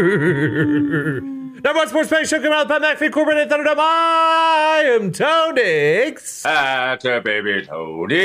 Number one sports betting show coming out of the Pat McAfee Corporate Thunderdome. I am Tonix. That's a baby Tony.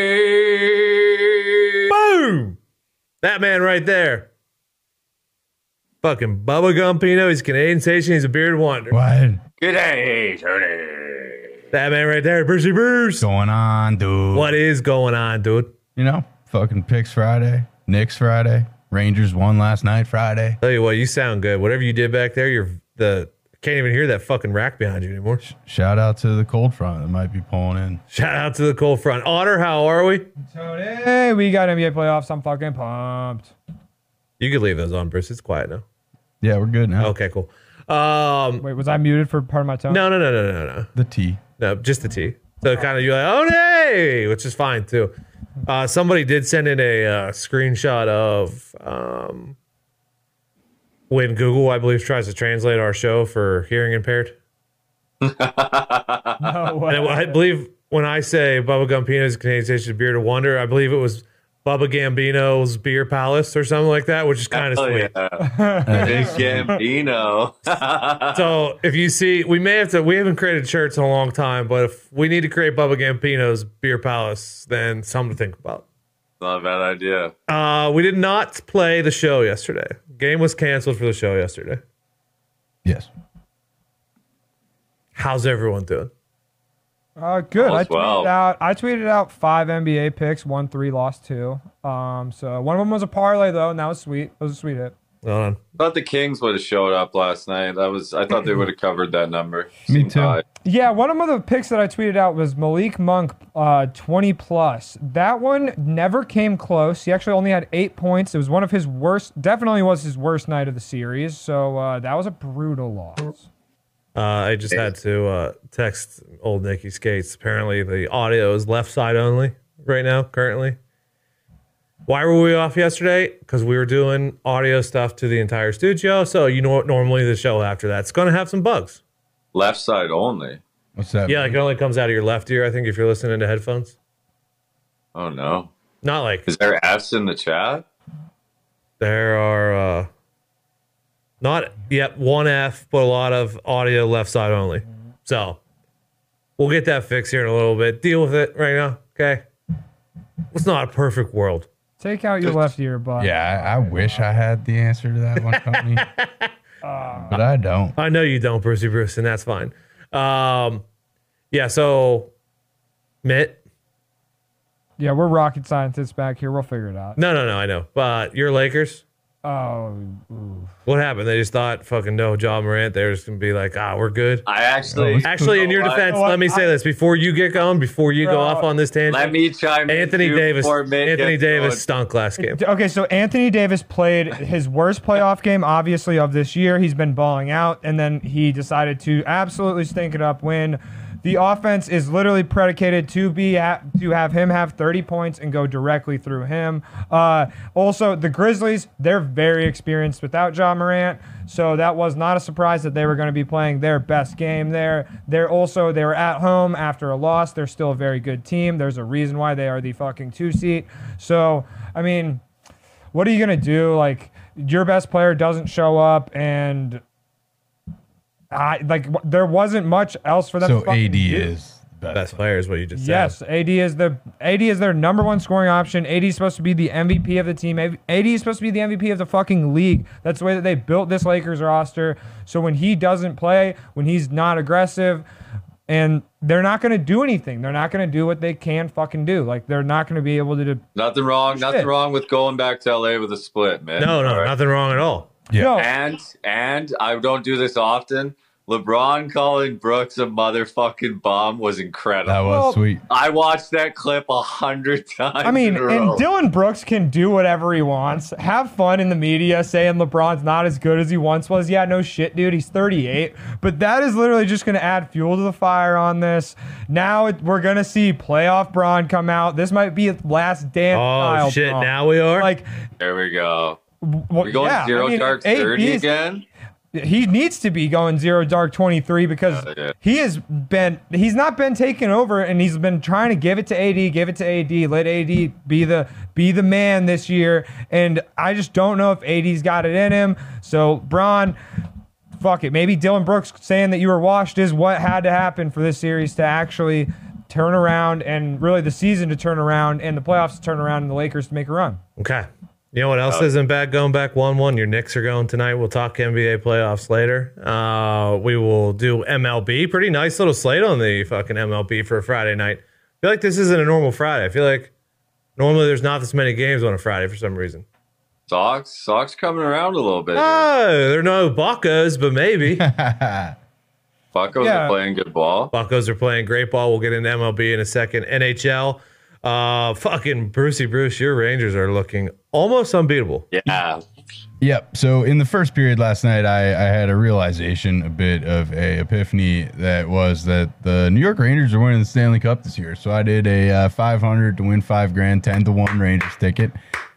Boom! That man right there. Fucking Bubba Gumpino. He's Canadian station. He's a bearded wonder. What? Good day, Tony. That man right there, Brucey Bruce. Going on, dude? What is going on, dude? You know, fucking Picks Friday, Knicks Friday, Rangers won last night Friday. Tell you what, you sound good. Whatever you did back there, can't even hear that fucking rack behind you anymore. Shout out to the cold front that might be pulling in. Shout out to the cold front. Otter, how are we? Tony, we got NBA playoffs. I'm fucking pumped. You can leave those on, Bruce. It's quiet now. Yeah, we're good now. Okay, cool. Wait, was I muted for part of my tone? No. The T. No, just the T. So kind of you're like, oh, nay, which is fine too. Somebody did send in a screenshot of when Google, I believe, tries to translate our show for hearing impaired. No way. And I believe when I say Bubba Gumpino's Canadian Station Beer to Wonder, I believe it was Bubba Gambino's Beer Palace or something like that, which is kind of sweet. Yeah. Big Gambino. So if you see, we haven't created shirts in a long time, but if we need to create Bubba Gambino's Beer Palace, then something to think about. Not a bad idea. We did not play the show yesterday. Game was canceled for the show yesterday. Yes. How's everyone doing? Good. All's well. I tweeted out 5 NBA picks, won 3, lost 2. So one of them was a parlay though, and that was sweet. It was a sweet hit. Hold on. I thought the Kings would have showed up last night. I thought they would have covered that number. Me Seemed too. high. Yeah, one of the picks that I tweeted out was Malik Monk, 20 plus. That one never came close. He actually only had 8 points. It was one of his worst, definitely was his worst night of the series. So that was a brutal loss. I just had to text old Nikki Skates. Apparently the audio is left side only right now, currently. Why were we off yesterday? Because we were doing audio stuff to the entire studio. So you know what? Normally the show after that's going to have some bugs. Left side only. What's that? Yeah, like it only comes out of your left ear, I think, if you're listening to headphones. Oh no. Not like Is there F's in the chat? there are one F, but a lot of audio left side only. So we'll get that fixed here in a little bit. Deal with it right now, okay? It's not a perfect world. Take out your left ear, bud. Yeah, I wish I had the answer to that one, Tony. But I don't. I know you don't, Brucey Bruce, and that's fine. Yeah, so Mitt. Yeah, we're rocket scientists back here. We'll figure it out. No, I know. But your Lakers, Oh, oof. what happened? They just thought fucking no Ja Morant. They're just gonna be like, we're good. I actually Actually, in your defense, let me say this before you get going, before you go off on this tangent. let me chime in Anthony too Davis. before Mitt Anthony gets Davis going. stunk last game. Okay, so Anthony Davis played his worst playoff game, obviously, of this year. He's been balling out, and then he decided to absolutely stink it up when the offense is literally predicated to have him have 30 points and go directly through him. Also, the Grizzlies, they're very experienced without Ja Morant, so that was not a surprise that they were going to be playing their best game there. They were at home after a loss. They're still a very good team. There's a reason why they are the fucking 2 seed. So, I mean, what are you going to do? Like, your best player doesn't show up, and there wasn't much else for them So to fucking AD do. is the Best player is what you just said. Yes, AD is their number one scoring option. AD is supposed to be the MVP of the team. AD is supposed to be the MVP of the fucking league. That's the way that they built this Lakers roster. So when he doesn't play, when he's not aggressive, and they're not going to do anything. They're not going to do what they can fucking do. Like, they're not going to be able to do Nothing wrong. Nothing Shit. wrong with going back to LA with a split, man. No, All right. nothing wrong at all. Yeah. No. And I don't do this often. LeBron calling Brooks a motherfucking bomb was incredible. That was Well, sweet. I watched that clip 100 times. I mean, in a and row. Dylan Brooks can do whatever he wants. Have fun in the media saying LeBron's not as good as he once was. Yeah, no shit, dude. He's 38. But that is literally just going to add fuel to the fire on this. Now we're going to see playoff Bron come out. This might be last dance. Oh, shit. Bron. Now we are? Like, There we go. well, We going yeah, zero I mean, dark AD 30 is- again? he needs to be going zero dark 23 because he's not been taken over, and he's been trying to give it to AD, let AD be the man this year, and I just don't know if AD's got it in him. So Bron, fuck it. Maybe Dylan Brooks saying that you were washed is what had to happen for this series to actually turn around, and really the season to turn around, and the playoffs to turn around, and the Lakers to make a run. Okay. You know what else isn't bad going back 1-1? Your Knicks are going tonight. We'll talk NBA playoffs later. We will do MLB. Pretty nice little slate on the fucking MLB for a Friday night. I feel like this isn't a normal Friday. I feel like normally there's not this many games on a Friday for some reason. Sox coming around a little bit. Oh, there are no Buccos, but maybe. Buccos are playing good ball. Buccos are playing great ball. We'll get into MLB in a second. NHL. Fucking Brucey Bruce, your Rangers are looking almost unbeatable. Yeah. Yep. So in the first period last night, I had a realization, a bit of a epiphany, that was that the New York Rangers are winning the Stanley Cup this year. So I did a 500 to win $5,000, 10-1 Rangers ticket.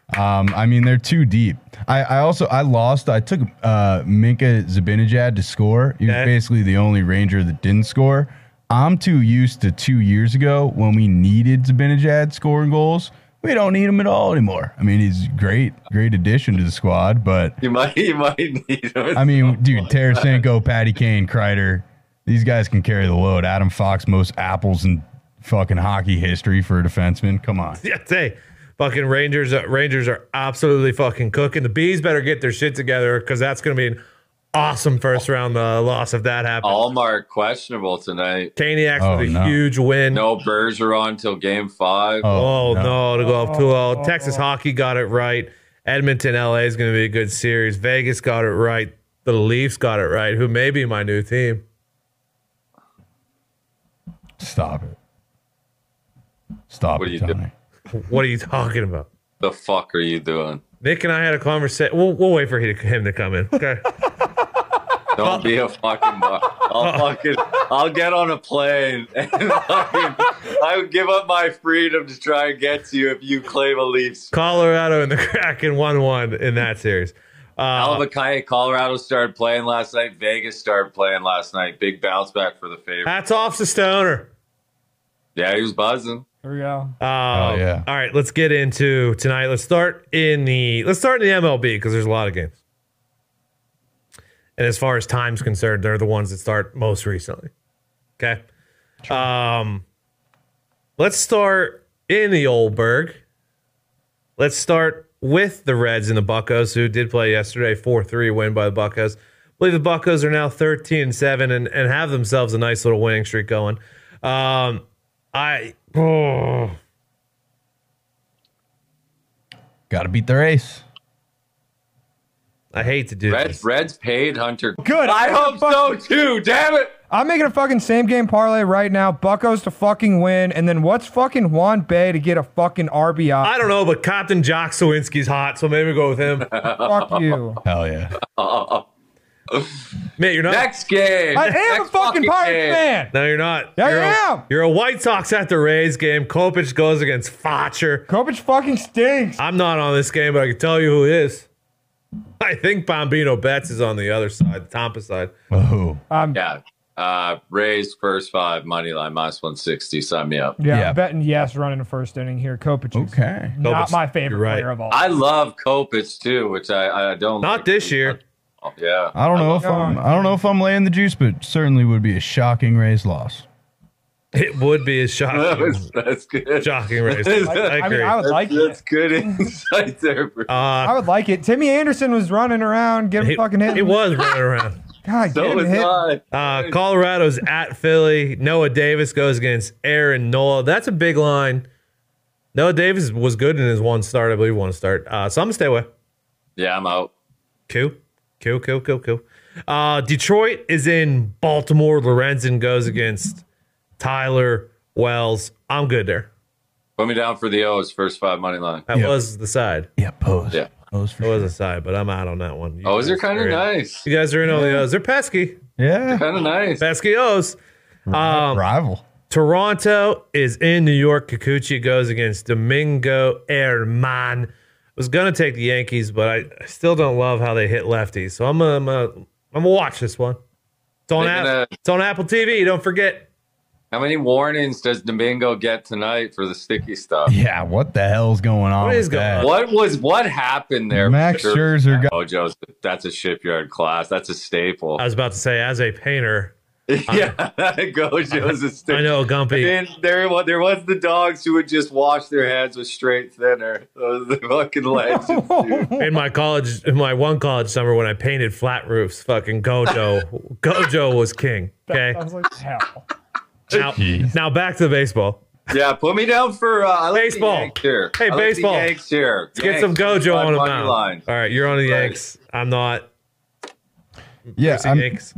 I mean, they're too deep. I lost. I took Minka Zibanejad to score. He was basically the only Ranger that didn't score. I'm too used to 2 years ago when we needed Zibanejad scoring goals. We don't need him at all anymore. I mean, he's great addition to the squad, but you might need him. I mean, dude, Tarasenko, Patty Kane, Kreider, these guys can carry the load. Adam Fox, most apples in fucking hockey history for a defenseman. Come on. Yeah, hey, fucking Rangers are absolutely fucking cooking. The Bees better get their shit together because that's going to be an awesome first round loss if that happens. Allmark questionable tonight. Kaniak with a huge win. No Bergeron till game 5. Oh, no, to go up 2-0. Texas hockey got it right. Edmonton, LA is going to be a good series. Vegas got it right. The Leafs got it right, who may be my new team. Stop it. Stop it, Tony. What are you talking about? The fuck are you doing? Nick and I had a conversation. We'll wait for him to come in. Okay. Don't be a fucking I'll get on a plane and I would give up my freedom to try and get to you if you claim a Leafs. Colorado and the Kraken 1-1 in that series. Colorado started playing last night. Vegas started playing last night. Big bounce back for the favorite. Hats off to Stoner. Yeah, he was buzzing. Here we go. Yeah. All right, let's get into tonight. Let's start in the MLB because there's a lot of games. And as far as time's concerned, they're the ones that start most recently. Okay. Let's start in the old Berg. Let's start with the Reds and the Buccos, who did play yesterday, 4-3 win by the Buccos. I believe the Buccos are now 13-7 and have themselves a nice little winning streak going. Got to beat their ace. I hate to do this. Reds paid Hunter. Good. I hope so too. Damn it. I'm making a fucking same game parlay right now. Buccos to fucking win, and then what's fucking Juan Bay to get a fucking RBI? I don't know, but Captain Jock Sawinski's hot, so maybe go with him. Fuck you. Hell yeah. Mate, you're not. Next game. I am a fucking Pirates fan. No, you're not. Yeah, I am. You're a White Sox at the Rays game. Kopech goes against Fotcher. Kopech fucking stinks. I'm not on this game, but I can tell you who is. I think Bambino Betts is on the other side, the Tampa side. Oh. Yeah. Rays first 5 money line minus 160. Sign me up. Yeah, betting yes running the first inning here. Kopech is Okay. not Kopech, my favorite you're right. player of all. I love Kopech too, which I don't. Not like. this year. Yeah. I don't know if I'm laying the juice, but certainly would be a shocking Rays loss. It would be a shocking, That's good. shocking race. I agree. I would like That's it. good insight there, bro. I would like it. Timmy Anderson was running around, getting fucking hit. He was running around. God, So get him was hit. I. Colorado's at Philly. Noah Davis goes against Aaron Nola. That's a big line. Noah Davis was good in his one start. I believe one start. So I'm going to stay away. Yeah, I'm out. Cool. Detroit is in Baltimore. Lorenzen goes against Tyler Wells. I'm good there. Put me down for the O's first 5 money line. That was the side. Yeah, pose. Yeah. Pose for That was the side, but I'm out on that one. O's are guys kind of in. nice. You guys are in on the O's. They're pesky. Yeah. Kind of nice. Pesky O's. Rival. Toronto is in New York. Kikuchi goes against Domingo Herman. Was going to take the Yankees, but I still don't love how they hit lefties. So I'm gonna I'm gonna watch this one. It's on Apple TV. Don't forget. How many warnings does Domingo get tonight for the sticky stuff? Yeah, what the hell's going on? What is with going that? What happened there? Max Scherzer got Gojo's, that's a shipyard class. That's a staple. I was about to say, as a painter, Yeah, Gojo's a staple. I know Gumpy. And there was the dogs who would just wash their heads with straight thinner. Those are the fucking legends, dude. In my one college summer when I painted flat roofs, fucking Gojo was king. Okay. Sounds like hell. Now back to baseball. Yeah, put me down for I like Baseball. The Yanks here. Hey, I like baseball. The Yanks here. Let's get some Gojo on the money mound. line. All right, you're on the Right. Yanks. I'm not. yeah. Yanks.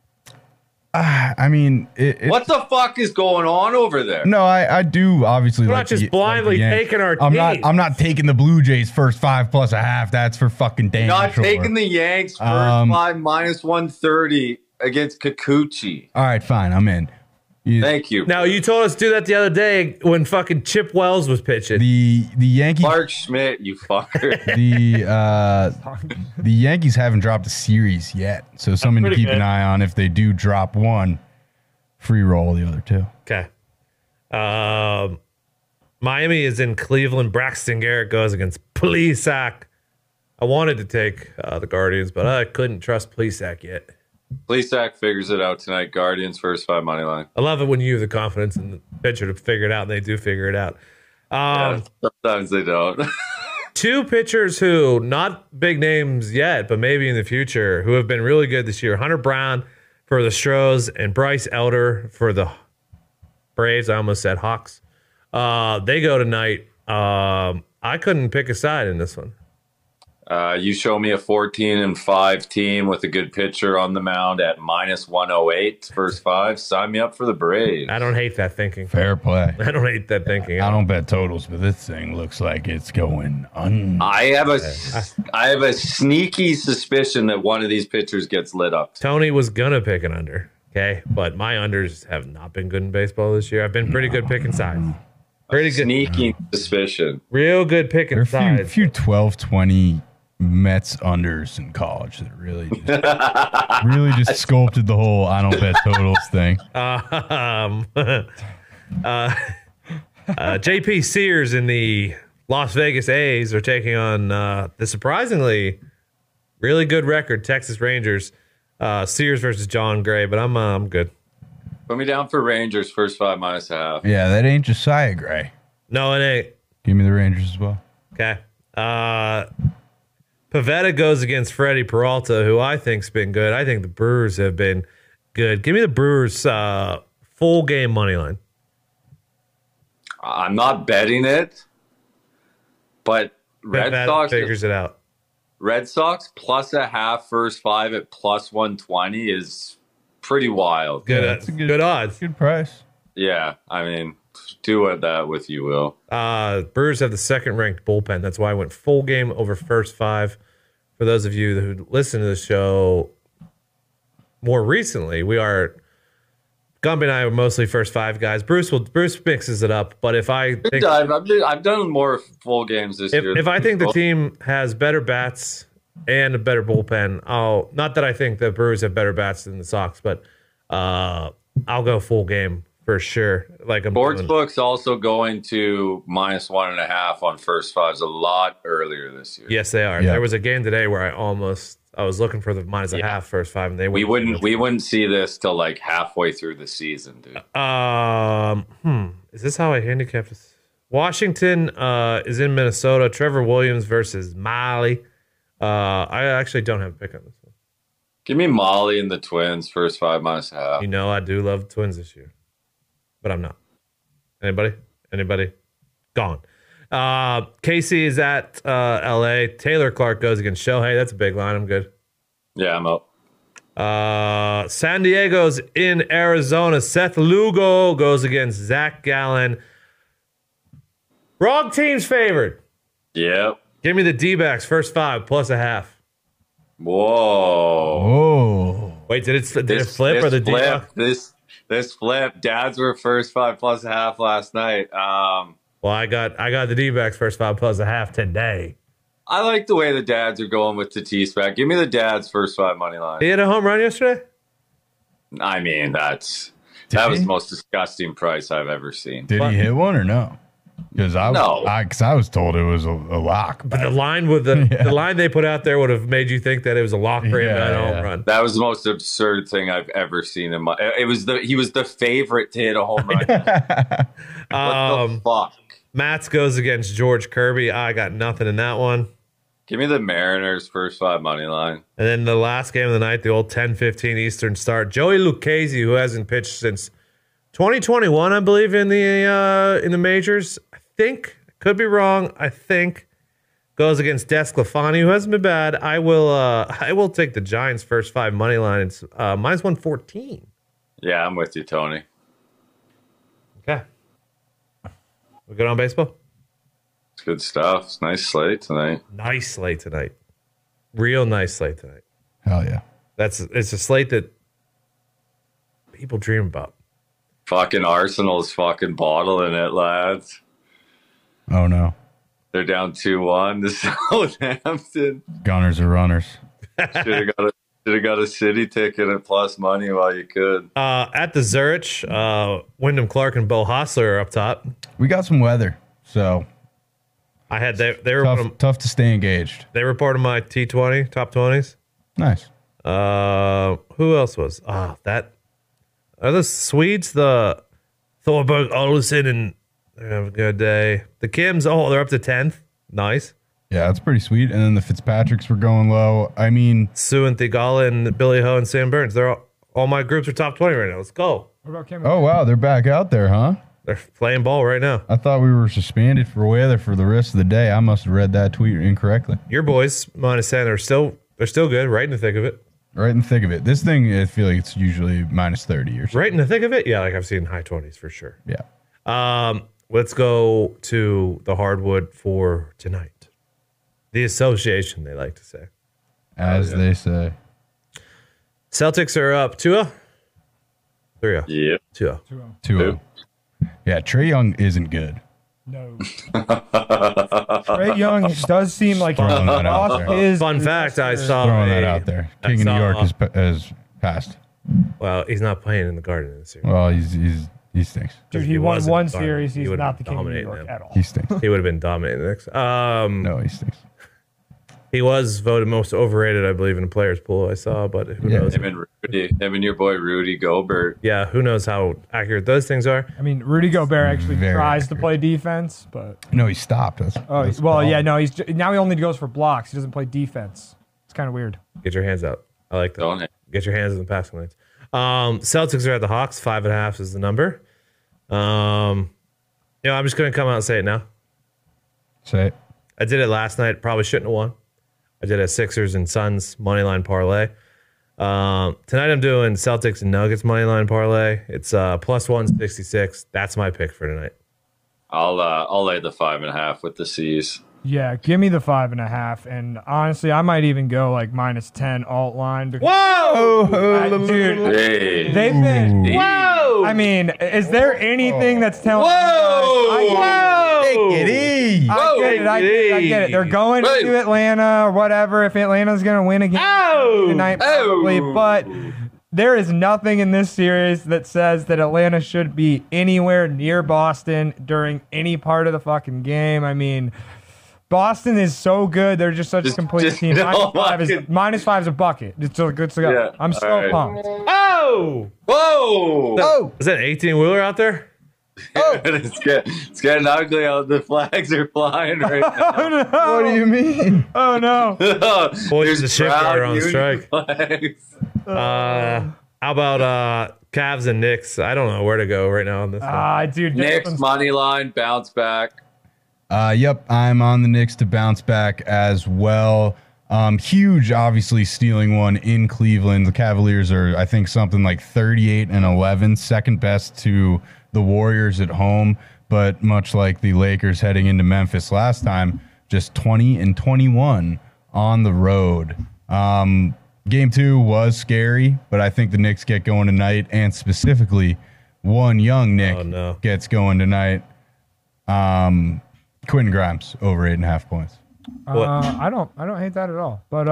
I mean, What the fuck is going on over there? No, I do obviously. We're like not just the- blindly like the Yanks. taking our I'm teams. not taking the Blue Jays first 5 plus a half. That's for fucking damn Not sure. taking the Yanks first 5 minus 130 against Kikuchi. All right, fine. I'm in. Thank you. Now you told us to do that the other day when fucking Chip Wells was pitching. The Yankees. Clark Schmidt, you fucker. The Yankees haven't dropped a series yet, so something to pretty keep an good. eye on. If they do drop one, free roll the other two. Okay. Miami is in Cleveland. Braxton Garrett goes against Plesac. I wanted to take the Guardians, but I couldn't trust Plesac yet. Plesac figures it out tonight. Guardians first 5 money line. I love it when you have the confidence in the pitcher to figure it out, and they do figure it out. Sometimes they don't. Two pitchers who, not big names yet, but maybe in the future, who have been really good this year. Hunter Brown for the Stros and Bryce Elder for the Braves. I almost said Hawks. They go tonight. I couldn't pick a side in this one. You show me a 14-5 team with a good pitcher on the mound at minus 108 first 5. Sign me up for the Braves. I don't hate that thinking. Fair play. I don't hate that thinking. I don't bet totals, but this thing looks like it's going I have a sneaky suspicion that one of these pitchers gets lit up. Tony was gonna pick an under, okay, but my unders have not been good in baseball this year. I've been pretty good picking sides. Pretty good, Sneaky suspicion. real good picking There are a sides. few 12-20 Mets unders in college that really just sculpted the whole I don't bet totals thing. JP Sears in the Las Vegas A's are taking on the surprisingly really good record Texas Rangers. Sears versus John Gray, but I'm good. Put me down for Rangers first 5 minus a half. Yeah, that ain't Josiah Gray. No, it ain't. Give me the Rangers as well. Okay. Pavetta goes against Freddie Peralta, who I think's been good. I think the Brewers have been good. Give me the Brewers full game money line. I'm not betting it, but Pavetta figures it out. Red Sox plus a half first 5 at plus 120 is pretty wild. Good, Yeah, it's a good odds. Good price. Yeah, I mean, do what that with you will. Brewers have the second ranked bullpen. That's why I went full game over first 5. For those of you who listen to the show more recently, Gumby and I are mostly first 5 guys. Bruce mixes it up, but if I think I've done more full games this year. if I think the team has better bats and a better bullpen, not that I think the Brewers have better bats than the Sox, but I'll go full game for sure. Like Sportsbook's also going to minus 1.5 on first 5s a lot earlier this year. Yes, they are. Yeah. There was a game today where I was looking for the minus a half first 5, and they We wouldn't see this till like halfway through the season, dude. Is this how I handicapped this? Washington is in Minnesota. Trevor Williams versus Miley. I actually don't have a pick on this one. Give me Molly and the Twins first 5 minus a half. You know I do love the Twins this year, but I'm not. Anybody? Gone. Casey is at L.A. Taylor Clark goes against Shohei. That's a big line. I'm good. Yeah, I'm up. San Diego's in Arizona. Seth Lugo goes against Zach Gallen. Wrong team's favored. Yep. Give me the D-backs first 5 plus a half. Whoa. Oh. Wait, did it flip or the D-back? This flip. Dads were first 5 plus a half last night. Well, I got the D-backs first 5 plus a half today. I like the way the dads are going with Tatis back. Give me the dads first 5 money line. He had a home run yesterday. I mean, that was the most disgusting price I've ever seen. Did he hit one or no? Because I was told it was a lock. But the line with the line they put out there would have made you think that it was a lock for him at a home run. That was the most absurd thing I've ever seen in my. He was the favorite to hit a home run. What the fuck? Mats goes against George Kirby. I got nothing in that one. Give me the Mariners first 5 money line. And then the last game of the night, the old 10:15 Eastern start. Joey Lucchesi, who hasn't pitched since 2021, I believe, in the majors. I think, could be wrong. I think goes against Desclafani, who hasn't been bad. I will take the Giants first 5 money line. It's minus 114. Yeah, I'm with you, Tony. Okay, we good on baseball. It's good stuff. It's nice slate tonight. Nice slate tonight. Real nice slate tonight. Hell yeah. It's a slate that people dream about. Fucking Arsenal's fucking bottling it, lads. Oh no. They're down 2-1 to Southampton. Gunners are runners. Should have got a city ticket at plus money while you could. At the Zurich, Wyndham Clark and Bo Hostler are up top. We got some weather, so I had they were tough to stay engaged. They were part of my T20 top 20s. Nice. Who else was? That are the Swedes, the Thorberg Olsen, and they're having a good day. The Kims, they're up to 10th. Nice. Yeah, that's pretty sweet. And then the Fitzpatricks were going low. I mean, Sue and Thigala and Billy Ho and Sam Burns. They're all my groups are top 20 right now. Let's go. What about Kim? oh wow, they're back out there, huh? They're playing ball right now. I thought we were suspended for weather for the rest of the day. I must have read that tweet incorrectly. Your boys, minus 10, they're still good. Right in the thick of it. Right in the thick of it. This thing, I feel like it's usually minus 30 or something. Right in the thick of it? Yeah, like I've seen high 20s for sure. Yeah. Let's go to the hardwood for tonight. The association, they like to say. As they say. Celtics are up 2-0? 3-0. Yeah. 2-0. 2-0. Yeah, Trae Young isn't good. No. Trae Young does seem like he Throwing that out lost there. his. Fun fact, I saw Throwing that out there. King of New York has passed. Well, he's not playing in the Garden in the series. Well, he stinks. Dude, If he he won was in one the Garden, series. he He's would've not the king of New dominated York them. at all. He stinks. He would have been dominating the next. No, he stinks. He was voted most overrated, I believe, in the players' pool I saw, but who knows? Him and your boy Rudy Gobert. Yeah, who knows how accurate those things are? I mean, Rudy Gobert actually Very tries to accurate. play defense, but No, he stopped. That's the well, problem. yeah, no, now he only goes for blocks. He doesn't play defense. It's kind of weird. Get your hands out. I like that. Don't it? Get your hands in the passing lanes. Celtics are at the Hawks. 5.5 is the number. I'm just going to come out and say it now. Say it. I did it last night. Probably shouldn't have won. I did a Sixers and Suns moneyline parlay. Tonight I'm doing Celtics and Nuggets moneyline parlay. It's plus 166. That's my pick for tonight. I'll lay the 5.5 with the C's. Yeah, give me the 5.5. And honestly, I might even go like minus 10 alt line. Whoa! Dude, Hey. they've been. Whoa! I mean, is there anything that's telling Whoa! you guys, Take it easy. I get it. They're going Wait. to Atlanta or whatever. If Atlanta's going to win again tonight, probably. But there is nothing in this series that says that Atlanta should be anywhere near Boston during any part of the fucking game. I mean, Boston is so good. They're just such a complete team. Minus five is a bucket. It's so good to go. Yeah, I'm so all right. pumped. Oh! Whoa! Is that an 18-wheeler out there? It's getting ugly out. The flags are flying right now. Oh no! What do you mean? Oh no! Boys, the shipyard are on Union strike. flags. How about Cavs and Knicks? I don't know where to go right now on this one. Dude, Knicks money line bounce back. Yep, I'm on the Knicks to bounce back as well. Huge, obviously, stealing one in Cleveland. The Cavaliers are, I think, something like 38-11, second best to the Warriors at home. But much like the Lakers heading into Memphis last time, just 20-21 on the road. Game 2 was scary, but I think the Knicks get going tonight, and specifically, one young Nick gets going tonight. Quentin Grimes over 8.5 points. I don't hate that at all. But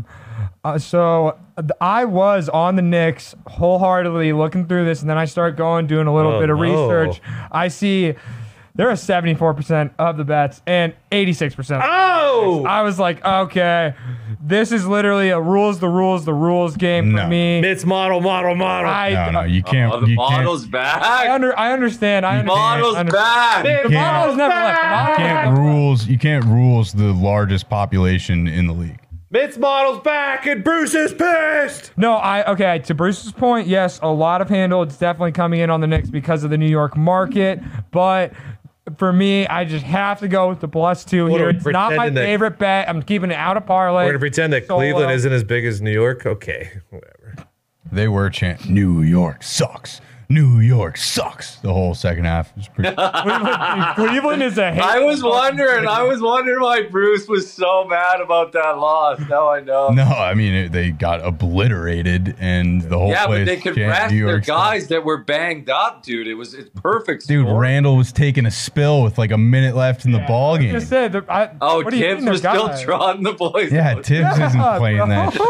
I was on the Knicks wholeheartedly looking through this, and then I start doing a little bit of research. I see there are 74% of the bets and 86%. Oh! I was like, okay, this is literally a rules game for me. It's model. No, you can't. Oh, the you model's can't, back. I understand. Model's back. The model has never left. You can't rules the largest population in the league. Mitz model's back and Bruce is pissed. No, okay, to Bruce's point, yes, a lot of handle. It's definitely coming in on the Knicks because of the New York market. But for me, I just have to go with the +2 here. It's not my favorite bet. I'm keeping it out of parlay. We're going to pretend that Cleveland isn't as big as New York? Okay, whatever. They were chanting, New York sucks. New York sucks. The whole second half was pretty. Cleveland is a hate. I was wondering why Bruce was so mad about that loss. Now I know. No, I mean, they got obliterated and the whole Yeah, place but they could chanted rest New their York guys sucks. that were banged up, dude. It's perfect. Dude, score. Randall was taking a spill with like a minute left in the ball game. Just said, what do you Tibbs mean was they're still guys? trotting the boys. Yeah, out. Tibbs isn't playing that shit.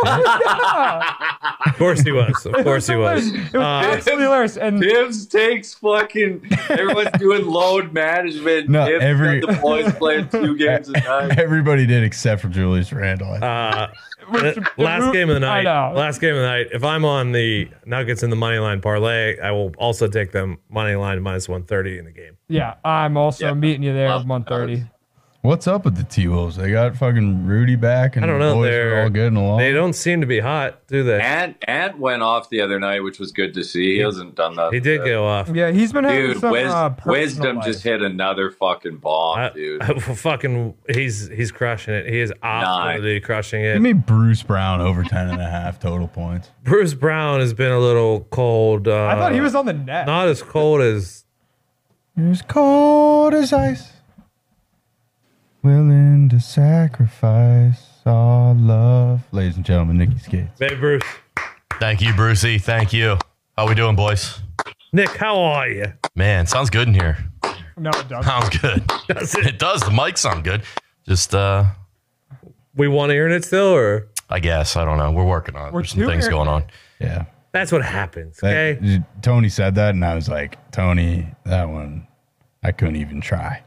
Of course he was. Of course he was. It was absolutely hilarious. And Tibbs takes fucking. Everyone's doing load management. No, Tibbs got the boys playing 2 games a night. Everybody did except for Julius Randle. Last game of the night. I know. Last game of the night. If I'm on the Nuggets in the money line parlay, I will also take them money line -130 in the game. yeah, I'm also meeting you there at 130. What's up with the T-Wolves? They got fucking Rudy back, and I don't the know. boys They're are all good and along. They don't seem to be hot, do they? Ant went off the other night, which was good to see. He hasn't done that. He did go off. Yeah, he's been having Dude, some personal Wisdom life. just hit another fucking bomb, dude. He's crushing it. He is absolutely crushing Give it. me Bruce Brown over 10.5 total points. Bruce Brown has been a little cold. I thought he was on the net. not as cold as You're as cold as ice, willing to sacrifice our love. Ladies and gentlemen, Nicky Skates. Babe Bruce. Thank you, Brucey. Thank you. How we doing, boys? Nick, how are you? Man, sounds good in here. No, it doesn't. Sounds good. Does it? It does. The mics sound good. Just, We want to hear it still, or I guess. I don't know. We're working on it. There's some two things here. going on. Yeah. that's what happens. That- Okay. Tony said that, and I was like, Tony, that one, I couldn't even try.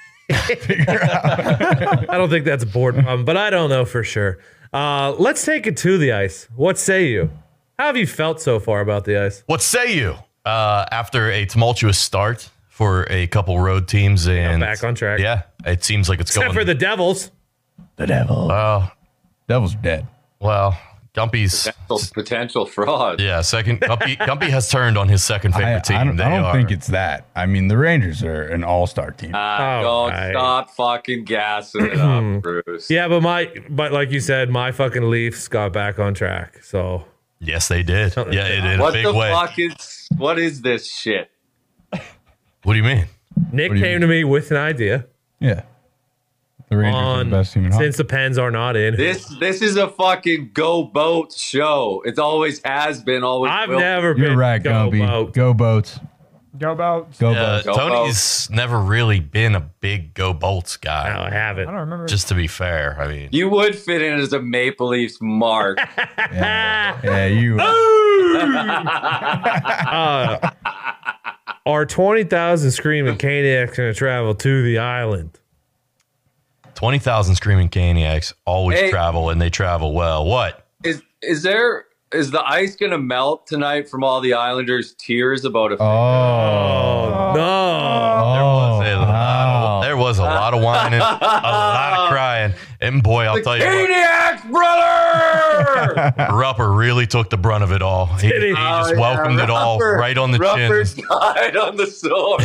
I don't think that's a board problem, but I don't know for sure. Let's take it to the ice. What say you? How have you felt so far about the ice? What say you? After a tumultuous start for a couple road teams and back on track. Yeah, it seems like it's Except going. for the Devils. The devil. Devil's dead. Well, Gumpy's Potential fraud. yeah. Second, Gumpy has turned on his second favorite team. I don't They think are- it's that. I mean, the Rangers are an all-star team. Don't right. stop fucking gassing it up, Bruce. Yeah, but like you said, my fucking Leafs got back on track. So Yes, they did. Yeah, it in a What big the way. what is this shit? What do you mean? Nick What do you came to me with an idea Yeah. The Rangers are on the best team in hockey. since the Pens are not in. This is a fucking go boats show. It always has been, always I've will. never You're been right, go Gumpy. boat. Go Boats. Go about. Go Boats. Go Tony's never really been a big Go Bolts guy. No, I haven't. I don't remember. Just to be fair, I mean, You would fit in as a Maple Leafs mark. Yeah, you. Are 20,000 screaming Caniacs going to travel to the island? 20,000 screaming Caniacs always Hey. travel, and they travel well. What? Is the ice gonna melt tonight from all the Islanders' tears about a Oh. No. There was a lot of whining, a lot of crying, and boy, I'll tell you what, Caniacs, brother? Rupper really took the brunt of it all. He Did he? just welcomed it all Rupper- right on the Rupper's chin. died on the sword.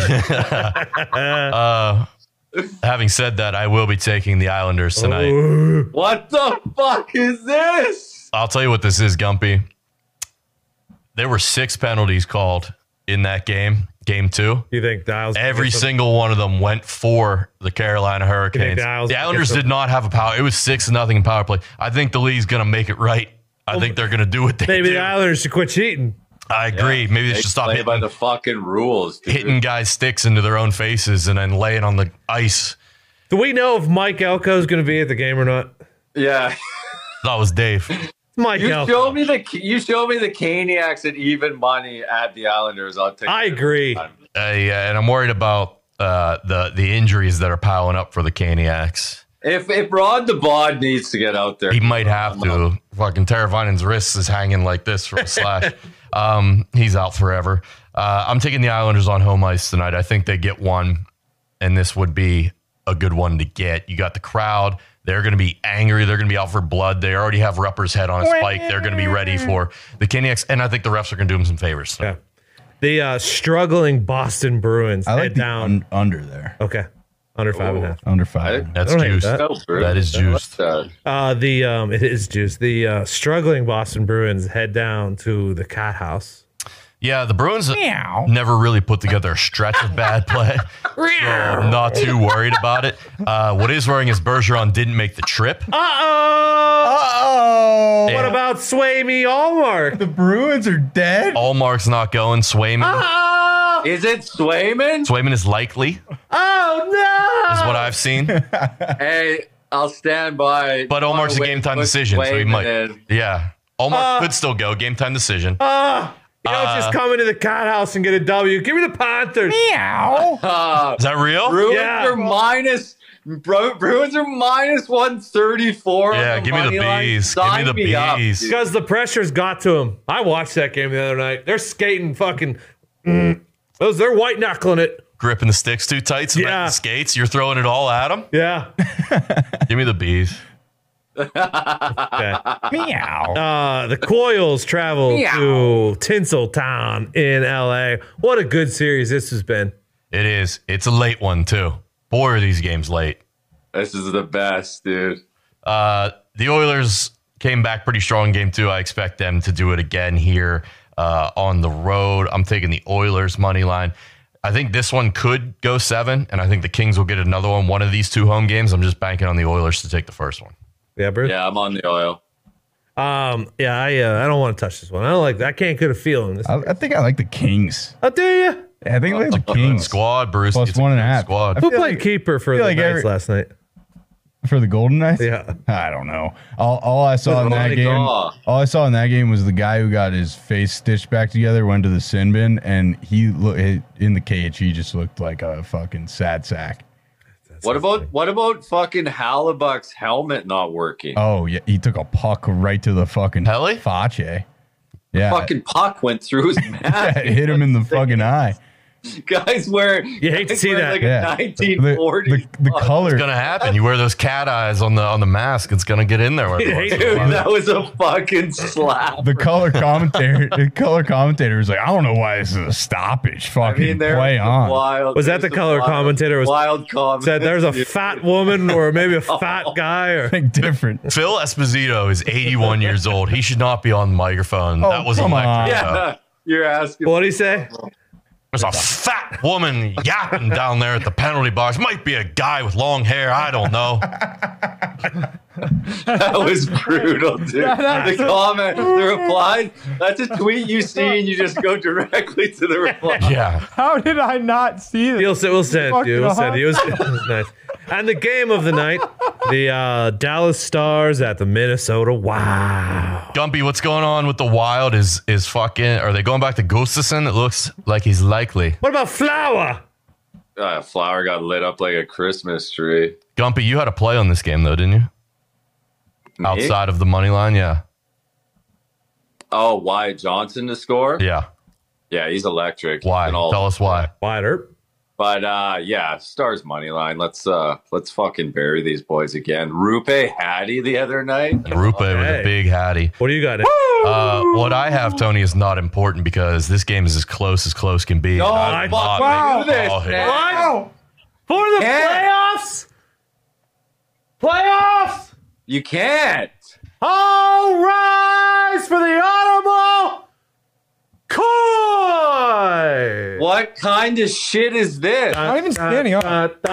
Having said that, I will be taking the Islanders tonight. What the fuck is this? I'll tell you what this is, Gumpy. There were 6 penalties called in that game, game 2. You think Dials? Every single one of them went for the Carolina Hurricanes. the Isles The Islanders get did not have a power. It was 6-0 in power play. I think the league's going to make it right. I think they're going to do what they Maybe do. the Islanders should quit cheating. I agree. Maybe they They should stop play by hitting, the fucking rules, dude. hitting guys' sticks into their own faces and then laying on the ice Do we know if Mike Elko is going to be at the game or not? Yeah. That was Dave. Mike You Elko. show me the Caniacs at even money at the Islanders. I'll take. I agree. Yeah, and I'm worried about the injuries that are piling up for the Caniacs. If Rod the Bod needs to get out there, He might have to. Fucking Taravanen's wrist is hanging like this from a slash. He's out forever. I'm taking the Islanders on home ice tonight. I think they get one, and this would be a good one to get. You got the crowd. They're going to be angry. They're going to be out for blood. They already have Rupper's head on a spike. They're going to be ready for the Caniacs, and I think the refs are going to do them some favors. Yeah. The struggling Boston Bruins I like head the down. under there. Okay. Under 5.5. Under 5. That's I don't hate juiced. that. That is juiced. It is juice. The struggling Boston Bruins head down to the Cat House. Yeah, the Bruins never really put together a stretch of bad play. So I'm not too worried about it. What is worrying is Bergeron didn't make the trip. Uh-oh. What about Sway Me Allmark? The Bruins are dead? Allmark's not going. Swayman. Is it Swayman? Swayman is likely, Oh no! is what I've seen. Hey, I'll stand by. But Allmark's a game time decision, so he might. in. Yeah. Allmark could still go. Game time decision. You don't just come into the Cat House and get a W. Give me the Panthers. Is that real? Bruins Yeah. are minus. Bruins are minus 134. on Yeah, the give me the money line. bees. Give me Sign the up, bees. dude. Because the pressure's got to them. I watched that game the other night. They're skating fucking. They're white knuckling it. Gripping the sticks too tight, so Yeah. the skates, you're throwing it all at them? Yeah. Give me the bees. Okay. Meow. The Coils travel to Tinseltown in LA. What a good series this has been. It is. It's a late one, too. Boy, are these games late. This is the best, dude. The Oilers came back pretty strong in game 2. I expect them to do it again here on the road. I'm taking the Oilers money line. I think this one could go 7, and I think the Kings will get another one. One of these 2 home games, I'm just banking on the Oilers to take the first one. Yeah, Bruce? Yeah, I'm on the oil. I don't want to touch this one. I don't like that. I can't get a feeling. I think I like the Kings. How dare you? I think I like the Good Kings squad, Bruce. Plus It's a 1.5. good squad. Who feel played like- keeper for feel the like Knights every- last night? for the Golden Knights. Yeah. I don't know. All I saw in that Ronnie game, Gaw. all I saw in that game was the guy who got his face stitched back together, went to the sin bin, and he in the cage. He just looked like a fucking sad sack. What about fucking Hallebuck's helmet not working? Oh yeah, he took a puck right to the fucking Helly? face. Yeah, Fucking puck went through his mask. it hit him in the fucking eye. Guys wear. You hate to see that. Like Yeah. a 1940. The color. It's gonna happen. You wear those cat eyes on the mask. It's gonna get in there. You hate Dude, that was a fucking slap. The color commentator was like, I don't know why this is a stoppage. Fucking there's play some on. wild. Was that the there's some color commentator was wild comment? said there's a fat woman or maybe a fat guy or Like different. Phil Esposito is 81 years old. He should not be on the microphone. Oh, That was come on. electric. Yeah, you're asking. what'd he say? There's a fat woman yapping down there at the penalty box. Might be a guy with long hair. I don't know. That was brutal, dude. The comment, the reply, that's a tweet you see and you just go directly to the reply. Yeah. How did I not see this? We'll send it to you. We'll Fucking send it. It was nice. And the game of the night, the Dallas Stars at the Minnesota Wow. Gumpy, what's going on with the Wild is fucking, are they going back to Gustafsson? It looks like he's likely. What about Flower? Flower got lit up like a Christmas tree. Gumpy, you had a play on this game though, didn't you? Me? Outside of the money line, yeah. Oh, Wyatt Johnson to score? Yeah. Yeah, he's electric. Why? And all- Tell us why. Wider. But yeah, Stars money line. Let's fucking bury these boys again. Rupe Hattie the other night. Rupe with Hey. a big hattie. What do you got? Nick? What I have, Tony, is not important because this game is as close can be. No, I'm fuck, not do this, ball here. man. What? For the Yeah. playoffs? Playoffs? You can't. All rise for the Honorable Coy! What kind of shit is this? Not even standing up.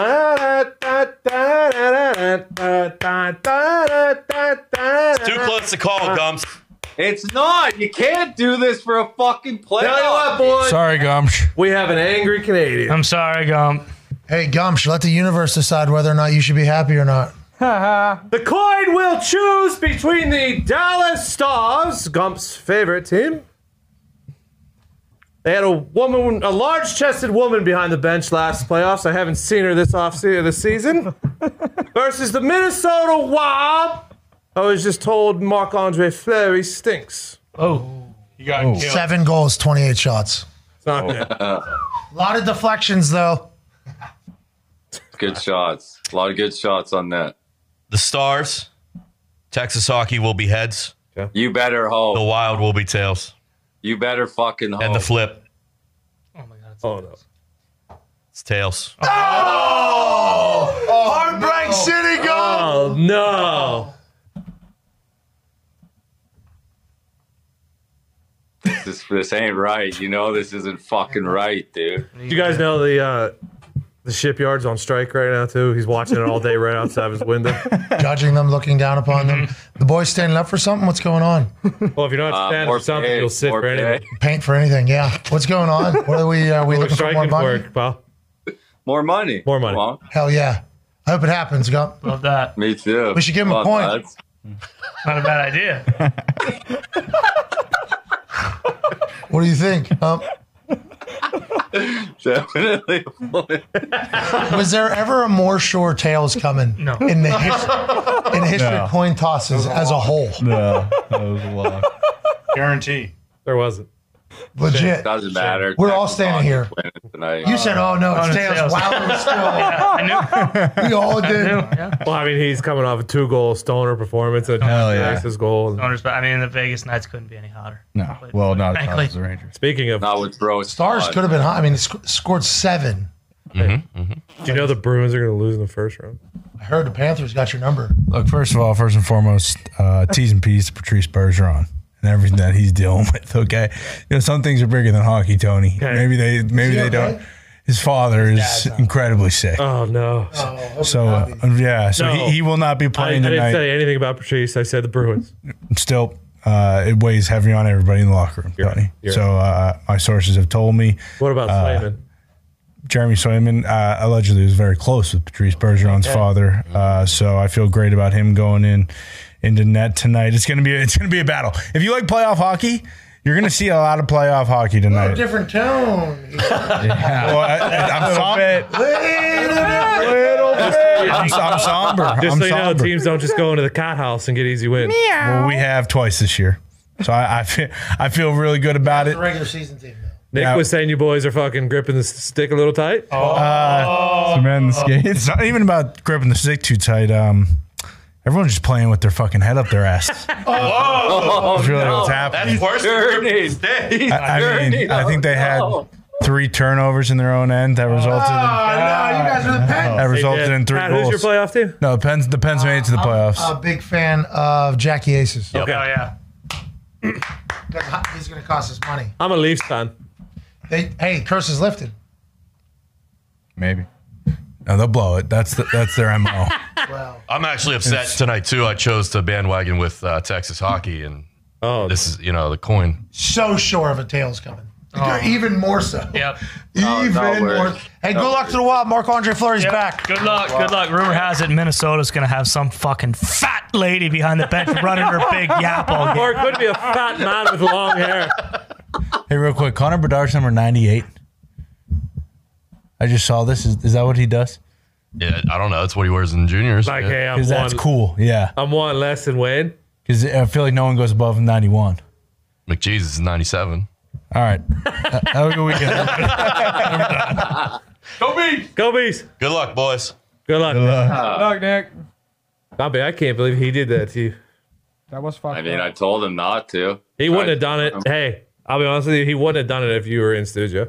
Too close to call, Gumps. It's not. You can't do this for a fucking playoff. Tell you what, boys. Sorry, Gumsh. We have an angry Canadian. I'm sorry, Gump. Hey, Gumsh, let the universe decide whether or not you should be happy or not. The coin will choose between the Dallas Stars, Gump's favorite team. They had a large-chested woman behind the bench last playoffs. I haven't seen her this season. Versus the Minnesota Wild. I was just told Marc-Andre Fleury stinks. Oh, you got killed. 7 goals, 28 shots. It's not good. A lot of deflections, though. Good shots. A lot of good shots on that. The Stars, Texas hockey will be heads. You better hope. The Wild will be tails. You better fucking hope. And the flip, Oh my god. Oh, no. it's tails. Heartbreak City goal! Oh, no. This ain't right. You know this isn't fucking right, dude. Do you guys know the shipyard's on strike right now, too? He's watching it all day right outside his window. Judging them, looking down upon them. The boys standing up for something? What's going on? Well, if you're not standing more for something, pay, you'll sit more for anything. pay. Paint for anything, yeah. What's going on? What are we We're looking for more striking for money? it, pal. More money. More money. Come on. Hell yeah. I hope it happens, Gump. Love that. Me too. We should give him a Come on, point. lads. Not a bad idea. What do you think? Definitely. Was there ever a more sure tails coming No. in the history of coin tosses as a whole? No, that was a lot. Guarantee. There wasn't. Legit. Doesn't matter. We're all Texas standing here. hockey's winning tonight. You said, "Oh no, it's it's tails." tails. Wow, it was still. I knew. We all did. Yeah. Well, I mean, he's coming off a 2-goal stoner performance and Hell yeah. his goal. Owners, but I mean, the Vegas Knights couldn't be any hotter. No, well, not as Frankly. hot as the Rangers. Speaking of, Not with bro. Stars could have been hot. I mean, he scored 7. do you know the Bruins are going to lose in the first round? I heard the Panthers got your number. Look, first and foremost, T's and P's to Patrice Bergeron and everything that he's dealing with. Okay, you know some things are bigger than hockey, Tony. Okay. Maybe they okay? don't. His father is incredibly sick, Oh, no. so so No. he will not be I playing didn't tonight. say anything about Patrice. I said the Bruins. Still, it weighs heavy on everybody in the locker room, Tony. you're So my sources have told me What about Swayman? Jeremy Swayman allegedly was very close with Patrice Bergeron's father. So I feel great about him going into net tonight. It's gonna be a battle. If you like playoff hockey, you're gonna see a lot of playoff hockey tonight. Different tone. Well, I'm somber. I'm somber. Just I'm so you know, somber. teams don't just go into the cat house and get easy wins. Well, we have twice this year, so I feel really good about it. The regular season team. Though. Nick Yeah. was saying you boys are fucking gripping the stick a little tight. Cement the skates. It's not even about gripping the stick too tight. Everyone's just playing with their fucking head up their ass. That's really what's happening. That's worse than gripping the stick. I mean, I think they had 3 turnovers in their own end that resulted Oh, no, you guys are the Pens. that resulted in 3 Pat, goals. who's your playoff team? No, the Pens made it to the playoffs. A big fan of Jackie Aces. Okay. Oh yeah. He's going to cost us money. I'm a Leafs fan. Hey, curse is lifted. Maybe. No, they'll blow it. That's their MO. Well, I'm actually upset tonight too. I chose to bandwagon with Texas hockey, and Oh, this is the coin. so sure of a tails coming. Even more so. Yep. Even no more. worries. Hey, good luck to the Wild. Marc-Andre Fleury's Yep. back. Good luck. Good luck. Rumor has it Minnesota's going to have some fucking fat lady behind the bench running her big yap all game. or it could be a fat man with long hair. Hey, real quick, Connor Bedard's number 98. I just saw this. Is that what he does? Yeah, I don't know. That's what he wears in juniors. Like, Yeah. hey, I'm Because that's one. cool. Yeah. I'm one less than Wayne. Because I feel like no one goes above 91. McJesus is 97. All right. Have a good weekend. Go Bees. Good luck, boys. Good luck. Good luck, Nick. Bobby, I can't believe he did that to you. That was fucked I mean, up. I told him not to. He wouldn't have done it. Hey, I'll be honest with you. He wouldn't have done it if you were in studio.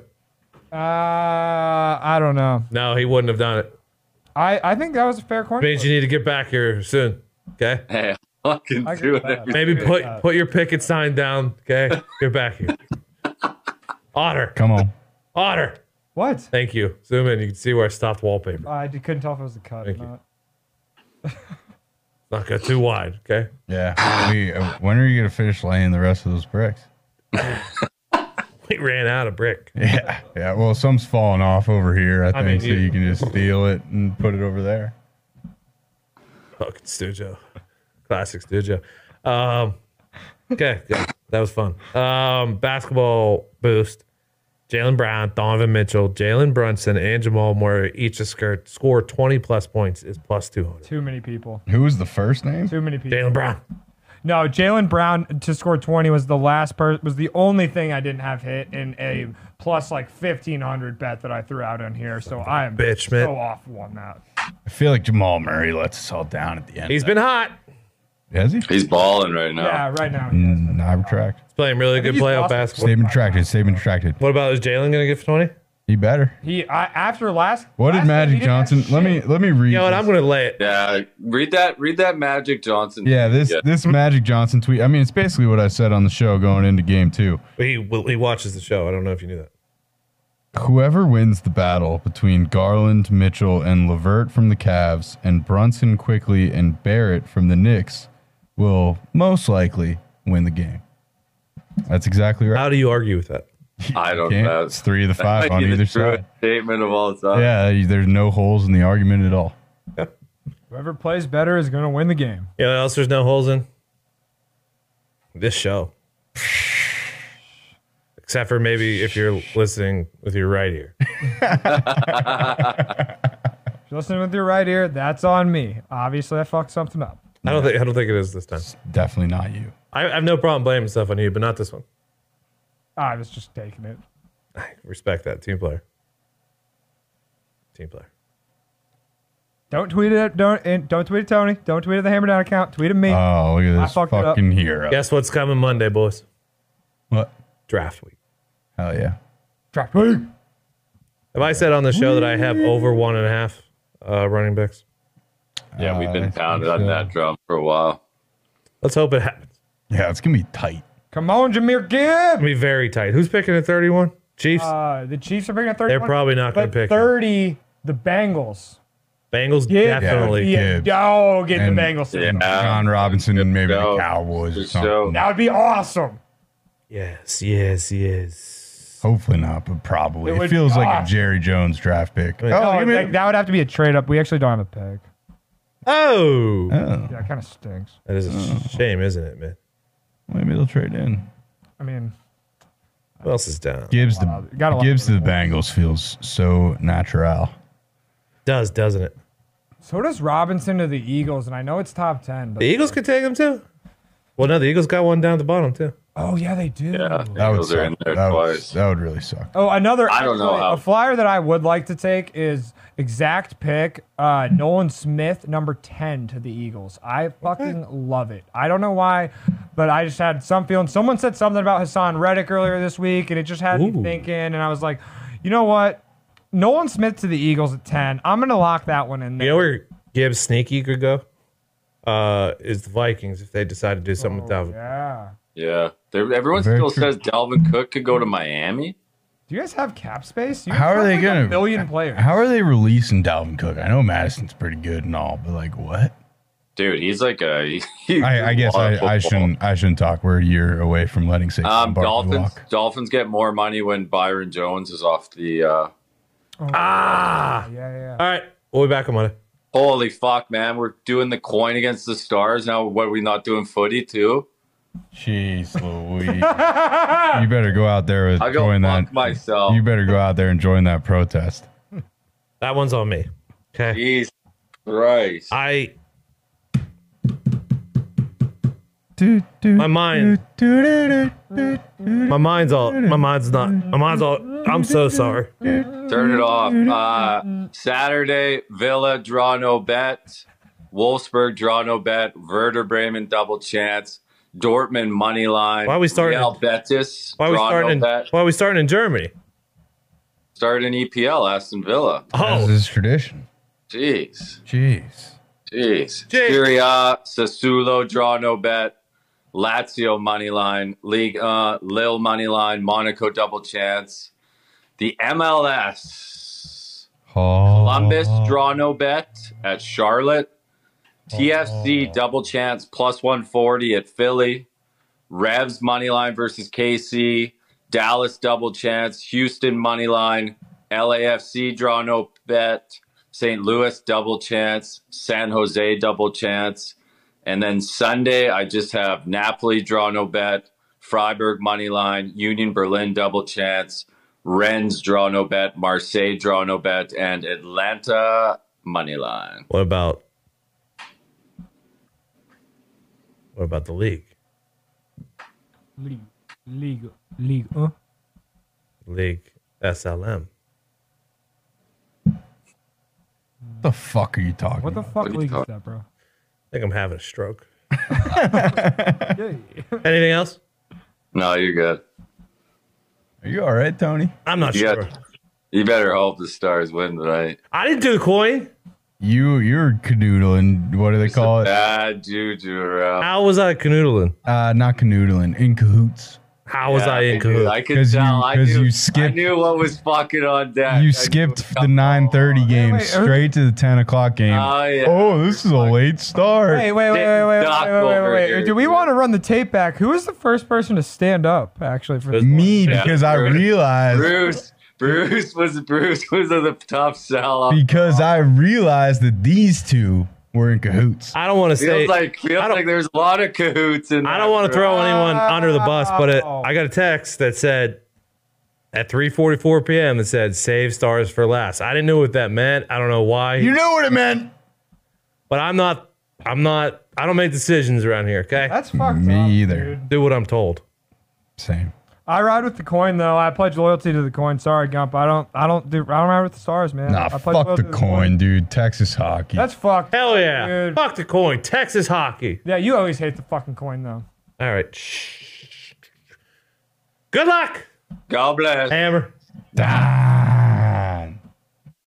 I don't know. No, he wouldn't have done it. I think that was a fair coin. Means you need to get back here soon. Okay. Hey, fucking I do get it. that. Maybe put your picket sign down. Okay. Get back here. Otter. Come on. Otter. What? Thank you. Zoom in. You can see where I stopped wallpaper. Couldn't tell if it was a cut or Thank you. not. Not go too wide. Okay. Yeah. When are you going to finish laying the rest of those bricks? We ran out of brick. Yeah. Yeah. Well, some's falling off over here, I think, mean, so you- you can just steal it and put it over there. Fucking Stujo. Classic Stujo. Okay, good. That was fun. Basketball boost. Jaylen Brown, Donovan Mitchell, Jalen Brunson, and Jamal Murray each to score 20 plus points is plus 200. Too many people. Who was the first name? Too many people. Jaylen Brown. No, Jaylen Brown to score 20 was the was the only thing I didn't have hit in a plus like 1,500 bet that I threw out on here. So I am Bitch, man. so awful on that. I feel like Jamal Murray lets us all down at the end. He's been hot. Has he? He's balling right now. Yeah, right now. he is. I retract. He's playing really good he's playoff lost- basketball. Statement retracted. Statement retracted. What about, is Jalen going to get 20? He better. After last. What did last game, Magic he didn't have Johnson? Let shit. me read. You know what? I'm this. going to lay it. Yeah, read that Magic Johnson. Yeah, this Magic Johnson tweet. I mean, it's basically what I said on the show going into game 2. He watches the show. I don't know if you knew that. Whoever wins the battle between Garland, Mitchell, and LeVert from the Cavs, and Brunson, Quickly, and Barrett from the Knicks will most likely win the game. That's exactly right. How do you argue with that? I don't Can't. know. It's 3 of the 5 That might on be the either truest side. statement of all time. Yeah, there's no holes in the argument at all. Whoever plays better is going to win the game. You know what else there's no holes in? This show. Except for maybe if you're listening with your right ear. If you're listening with your right ear, that's on me. Obviously, I fucked something up. I don't think it is this time. Definitely not you. I have no problem blaming stuff on you, but not this one. I was just taking it. I respect that. Team player. Team player. Don't tweet it. Don't tweet it, Tony. Don't tweet it the Hammer Down account. Tweet it me. Oh, look at this fucked it up. fucking hero. Guess what's coming Monday, boys? What? Draft week. Hell yeah. Draft week. Have I said on the show that I have over 1.5 running backs? Yeah, we've been I pounded think on so. that drum for a while. Let's hope it happens. Yeah, it's going to be tight. Come on, Jameer Gibbs. It'll be very tight. Who's picking at 31? Chiefs? The Chiefs are picking at 30. They're probably not going to pick him. 30, the Bengals. Bengals Yeah, definitely. Yeah. Gibbs. Oh, get And- the Bengals. Yeah. John Robinson and maybe go. the Cowboys or Good something. show. That would be awesome. Yes. Hopefully not, but probably. It It would feels be like a awesome. Jerry Jones draft pick. Oh, No, give me- that would have to be a trade up. We actually don't have a pick. Oh. Oh, Yeah, it kind of stinks. That is a shame, isn't it, man? maybe they'll trade in. I mean, Who else is down? Gibbs got a to lot Gibbs of to the Bengals feels so natural. Doesn't it? so does Robinson to the Eagles, and I know it's top 10. But The Eagles could take him too. Well, no, the Eagles got one down at the bottom too. oh yeah, they do. Yeah, That would Eagles are in suck. there That twice. would really suck. Oh, another. I don't know actually, how- a flyer that I would like to take is exact pick Nolan Smith, number 10 to the Eagles. I fucking love it. I don't know why, but I just had some feeling. Someone said something about Hassan Reddick earlier this week, and it just had me Ooh. thinking. And I was like, you know what? Nolan Smith to the Eagles at 10. I'm gonna lock that one in there. You know where Gibbs sneaky could go? Is the Vikings if they decide to do something with Dalvin. Yeah. Yeah. Everyone Very still true. says Dalvin Cook could go to Miami. Do you guys have cap space? You How are have they like gonna a million players? How are they releasing Dalvin Cook? I know Madison's pretty good and all, but like what? Dude, he's like a. I guess I shouldn't talk. We're a year away from letting say Dolphins get more money when Byron Jones is off the. Yeah. All right, we'll be back on Monday. Holy fuck, man! We're doing the coin against the stars now. What are we not doing footy too? Jeez Louise. You better go out there and I go join fuck that. myself. You better go out there and join that protest. That one's on me. Okay. Jesus Christ! My mind. My mind's all. I'm so sorry. Turn it off. Saturday, Villa draw no bet. Wolfsburg draw no bet. Werder Bremen double chance. Dortmund money line. Why are we starting- Real Betis Why are we draw starting? no bet. Why are we starting in Germany? Start in EPL, Aston Villa. This Oh, is tradition. Jeez. Jeez. Serie A, Sassuolo draw no bet. Lazio money line. League Lille money line. Monaco double chance. The MLS. Columbus draw no bet at Charlotte. TFC double chance plus 140 at Philly. Revs money line versus KC. Dallas double chance, Houston money line, LAFC draw no bet, St. Louis double chance, San Jose double chance. And then Sunday, I just have Napoli draw no bet, Freiburg money line, Union Berlin double chance, Rennes draw no bet, Marseille draw no bet, and Atlanta money line. What about the league? League. League SLM. What the fuck are you talking What the about? fuck What are you league is talking- that, bro? I think I'm having a stroke. Yeah. Anything else? No, you're good. Are you all right, Tony? I'm not You sure. got- You better hope the Stars win tonight. I didn't do the coin. You're canoodling. What do they call it? Bad juju around. How was I canoodling? Not canoodling. In cahoots. How was I in I cahoots? could 'Cause you- tell. I 'cause knew, you I skipped- knew what was fucking on deck. I knew You it skipped was the coming. 9:30 game wait, straight to the 10 o'clock game. Oh, yeah. Oh, this is a late start. Wait. Do we want to run the tape back? Who was the first person to stand up, actually? For this Me, Yeah, because I Bruce. realized Bruce was a tough sell. because I realized that these two were in cahoots. I don't want to say. Feels like there's a lot of cahoots in. I don't want to throw anyone under the bus, but Oh. I got a text that said at 3:44 p.m. it said "Save Stars for last." I didn't know what that meant. I don't know why. You know what it meant? But I'm not. I don't make decisions around here. Okay, That's fucked Me up, either. dude. do what I'm told. Same. I ride with the coin though. I pledge loyalty to the coin. Sorry, Gump. I don't ride with the Stars, man. Nah, I pledge fuck loyalty the to coin, dude. Texas hockey. That's fucked. Hell yeah! dude. Fuck the coin. Texas hockey. Yeah, you always hate the fucking coin though. All right. Shh. Good luck, God bless. Hammer. Ah.